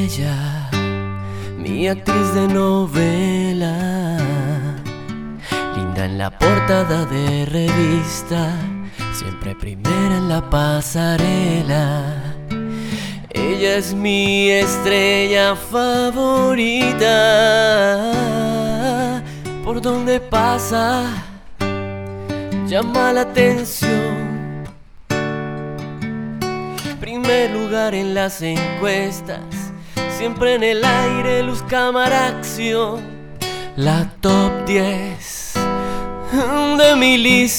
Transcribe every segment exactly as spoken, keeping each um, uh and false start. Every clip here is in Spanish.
ella, mi actriz de novela, linda en la portada de revista, siempre primera en la pasarela. Ella es mi estrella favorita, por donde pasa llama la atención. Primer lugar en las encuestas, siempre en el aire, luz, cámara, acción. La top diez de mi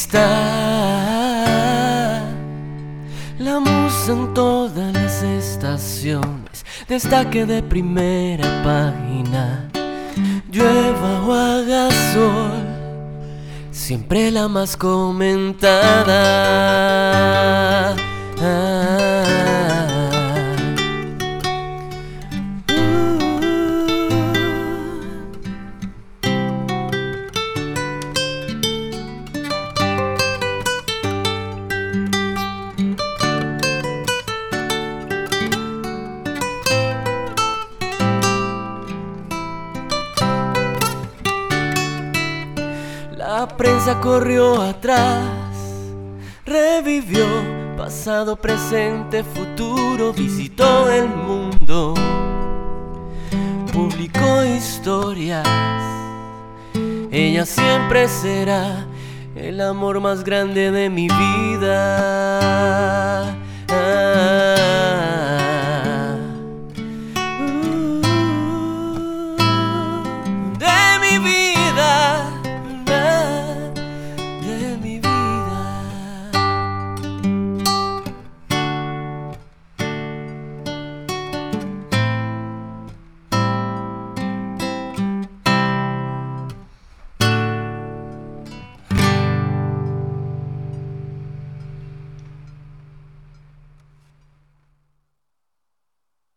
lista, la musa en todas las estaciones, destaque de primera página. Llueva o haga sol, siempre la más comentada. La prensa corrió atrás, revivió pasado, presente, futuro, visitó el mundo, publicó historias. Ella siempre será el amor más grande de mi vida.